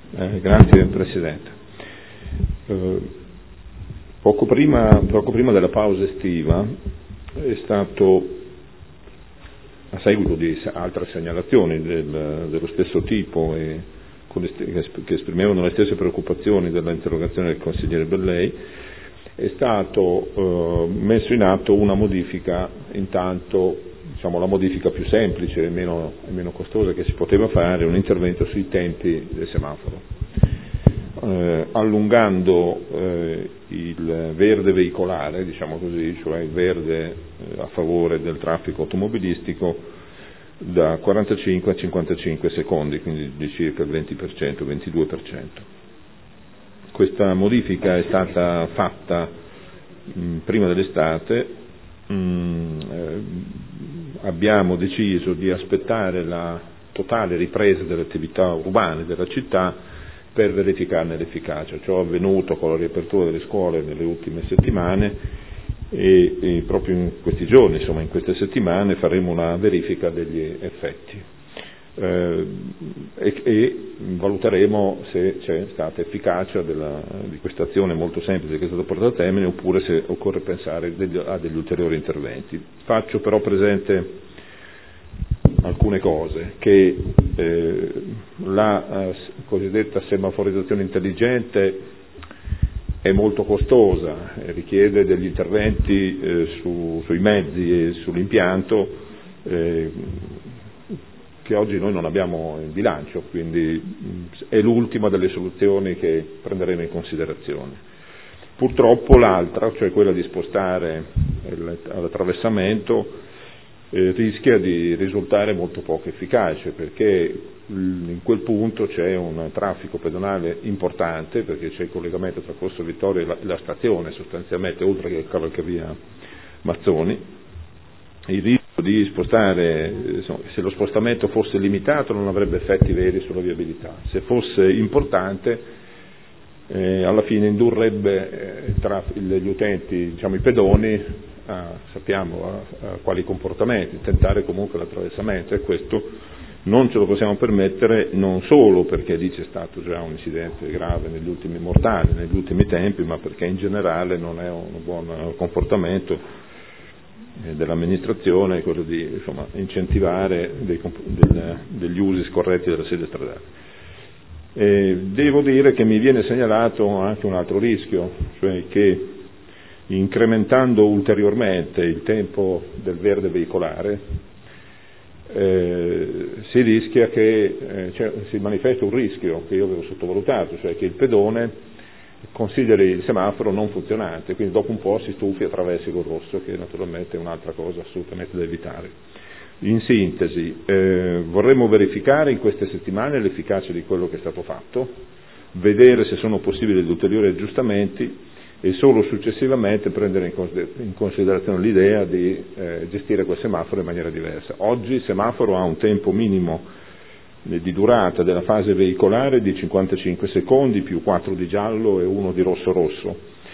Grazie Presidente. Poco prima della pausa estiva è stato, a seguito di altre segnalazioni dello stesso tipo e che esprimevano le stesse preoccupazioni dell'interrogazione del consigliere Bellei, è stato messo in atto una modifica, intanto la modifica più semplice e meno costosa che si poteva fare, un intervento sui tempi del semaforo, allungando il verde veicolare, cioè il verde a favore del traffico automobilistico, da 45 a 55 secondi, quindi di circa il 20%, 22%. Questa modifica è stata fatta prima dell'estate. Abbiamo deciso di aspettare la totale ripresa delle attività urbane della città per verificarne l'efficacia. Ciò è avvenuto con la riapertura delle scuole nelle ultime settimane e proprio in questi giorni, in queste settimane, faremo una verifica degli effetti e valuteremo se c'è stata efficacia di questa azione molto semplice che è stata portata a termine, oppure se occorre pensare a degli ulteriori interventi. Faccio però presente alcune cose, che la cosiddetta semaforizzazione intelligente è molto costosa, richiede degli interventi sui mezzi e sull'impianto che oggi noi non abbiamo in bilancio, quindi è l'ultima delle soluzioni che prenderemo in considerazione. Purtroppo l'altra, cioè quella di spostare l'attraversamento, rischia di risultare molto poco efficace, perché in quel punto c'è un traffico pedonale importante, perché c'è il collegamento tra Corso Vittorio e la stazione, sostanzialmente, oltre che cavalcavia Mazzoni. Il rischio di spostare, se lo spostamento fosse limitato, non avrebbe effetti veri sulla viabilità; se fosse importante, alla fine indurrebbe gli utenti, i pedoni, sappiamo a quali comportamenti, tentare comunque l'attraversamento, e questo non ce lo possiamo permettere, non solo perché lì c'è stato già un incidente grave mortale negli ultimi tempi, ma perché in generale non è un buon comportamento dell'amministrazione quello di incentivare degli usi scorretti della sede stradale. Devo dire che mi viene segnalato anche un altro rischio, cioè che incrementando ulteriormente il tempo del verde veicolare si rischia che si manifesta un rischio che io avevo sottovalutato, cioè che il pedone consideri il semaforo non funzionante, quindi dopo un po' si stufi e attraversi col rosso, che naturalmente è un'altra cosa assolutamente da evitare. In sintesi, vorremmo verificare in queste settimane l'efficacia di quello che è stato fatto, vedere se sono possibili gli ulteriori aggiustamenti e solo successivamente prendere in considerazione l'idea di gestire quel semaforo in maniera diversa. Oggi il semaforo ha un tempo minimo di durata della fase veicolare di 55 secondi più 4 di giallo e 1 di rosso-rosso,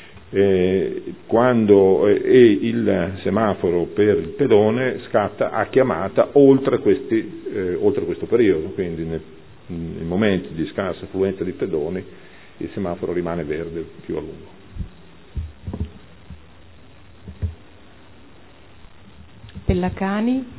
e il semaforo per il pedone scatta a chiamata oltre questo periodo, quindi nei momenti di scarsa affluenza di pedoni il semaforo rimane verde più a lungo. Pellacani.